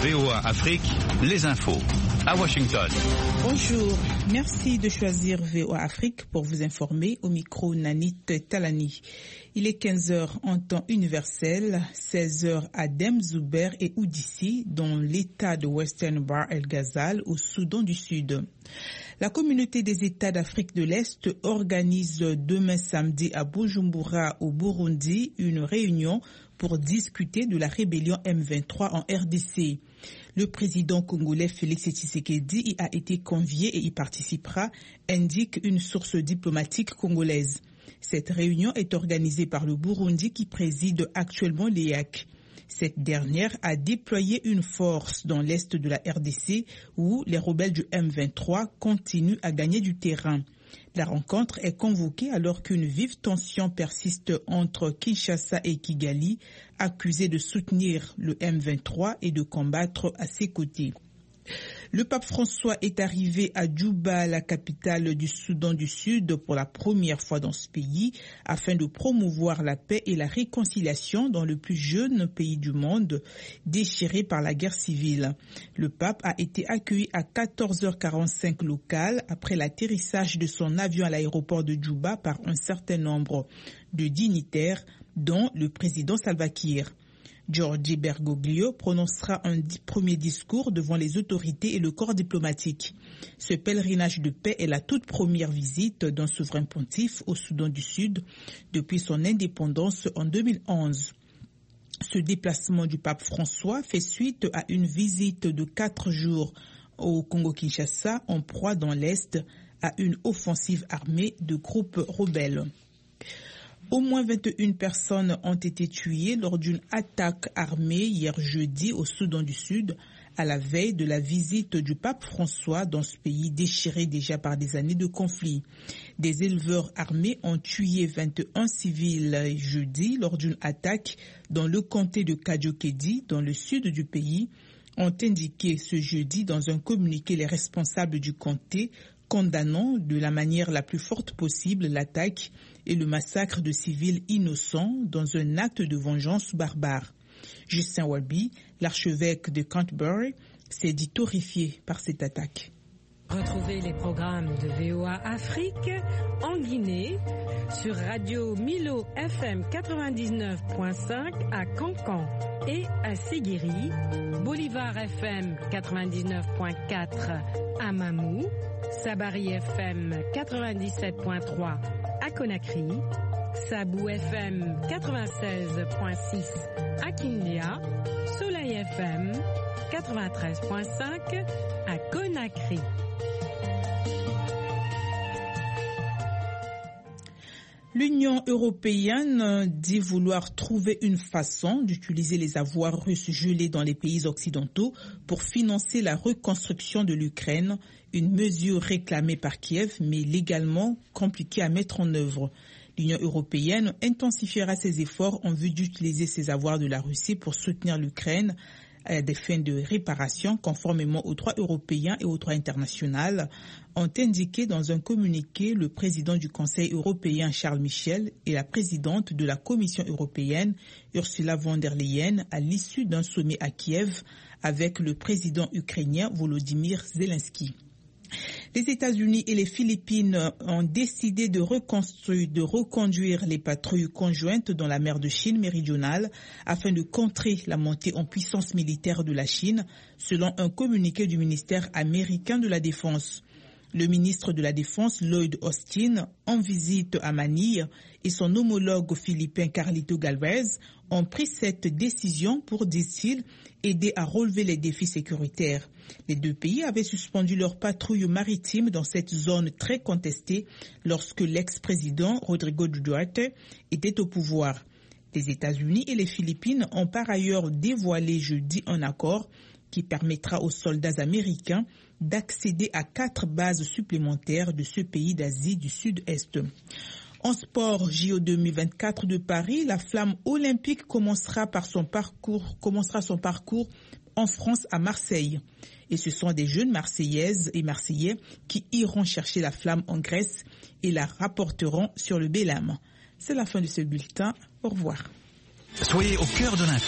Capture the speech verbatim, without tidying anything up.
V O A Afrique, les infos. À Washington. Bonjour, merci de choisir V O A Afrique pour vous informer. Au micro, Nanit Talani. Il est quinze heures en temps universel, seize heures à Dem, Zouber et Oudissi, dans l'état de Western Bahr el Ghazal, au Soudan du Sud. La communauté des États d'Afrique de l'Est organise demain samedi à Bujumbura, au Burundi, une réunion pour discuter de la rébellion M vingt-trois en R D C. Le président congolais Félix Tshisekedi y a été convié et y participera, indique une source diplomatique congolaise. Cette réunion est organisée par le Burundi qui préside actuellement l'E A C. Cette dernière a déployé une force dans l'est de la R D C où les rebelles du M vingt-trois continuent à gagner du terrain. La rencontre est convoquée alors qu'une vive tension persiste entre Kinshasa et Kigali, accusés de soutenir le M vingt-trois et de combattre à ses côtés. Le pape François est arrivé à Djouba, la capitale du Soudan du Sud, pour la première fois dans ce pays, afin de promouvoir la paix et la réconciliation dans le plus jeune pays du monde, déchiré par la guerre civile. Le pape a été accueilli à quatorze heures quarante-cinq locales après l'atterrissage de son avion à l'aéroport de Djouba par un certain nombre de dignitaires, dont le président Salva Kiir. Giorgi Bergoglio prononcera un premier discours devant les autorités et le corps diplomatique. Ce pèlerinage de paix est la toute première visite d'un souverain pontife au Soudan du Sud depuis son indépendance en deux mille onze. Ce déplacement du pape François fait suite à une visite de quatre jours au Congo-Kinshasa en proie dans l'Est à une offensive armée de groupes rebelles. Au moins vingt et une personnes ont été tuées lors d'une attaque armée hier jeudi au Soudan du Sud, à la veille de la visite du pape François dans ce pays déchiré déjà par des années de conflit. Des éleveurs armés ont tué vingt et un civils jeudi lors d'une attaque dans le comté de Kajokedi, dans le sud du pays, ont indiqué ce jeudi dans un communiqué les responsables du comté, condamnant de la manière la plus forte possible l'attaque et le massacre de civils innocents dans un acte de vengeance barbare. Justin Welby, l'archevêque de Canterbury, s'est dit horrifié par cette attaque. Retrouvez les programmes de V O A Afrique en Guinée sur Radio Milo F M quatre-vingt-dix-neuf point cinq à Cancan et à Séguéri, Bolivar F M quatre-vingt-dix-neuf point quatre à Mamou, Sabari F M quatre-vingt-dix-sept point trois à Conakry, Sabou F M quatre-vingt-seize point six à Kindia, Soleil F M quatre-vingt-treize point cinq à Conakry. L'Union européenne dit vouloir trouver une façon d'utiliser les avoirs russes gelés dans les pays occidentaux pour financer la reconstruction de l'Ukraine, une mesure réclamée par Kiev mais légalement compliquée à mettre en œuvre. L'Union européenne intensifiera ses efforts en vue d'utiliser ces avoirs de la Russie pour soutenir l'Ukraine à des fins de réparation conformément aux droits européens et aux droits internationaux, ont indiqué dans un communiqué le président du Conseil européen Charles Michel et la présidente de la Commission européenne Ursula von der Leyen à l'issue d'un sommet à Kiev avec le président ukrainien Volodymyr Zelensky. Les États-Unis et les Philippines ont décidé de reconstruire, de reconduire les patrouilles conjointes dans la mer de Chine méridionale afin de contrer la montée en puissance militaire de la Chine, selon un communiqué du ministère américain de la Défense. Le ministre de la Défense, Lloyd Austin, en visite à Manille, et son homologue philippin Carlito Galvez ont pris cette décision pour, disent-ils, aider à relever les défis sécuritaires. Les deux pays avaient suspendu leur patrouille maritime dans cette zone très contestée lorsque l'ex-président Rodrigo Duterte était au pouvoir. Les États-Unis et les Philippines ont par ailleurs dévoilé jeudi un accord qui permettra aux soldats américains d'accéder à quatre bases supplémentaires de ce pays d'Asie du Sud-Est. En sport, J O deux mille vingt-quatre de Paris, la flamme olympique commencera par son parcours, commencera son parcours en France à Marseille. Et ce sont des jeunes Marseillaises et Marseillais qui iront chercher la flamme en Grèce et la rapporteront sur le Bélam. C'est la fin de ce bulletin. Au revoir. Soyez au cœur de l'info.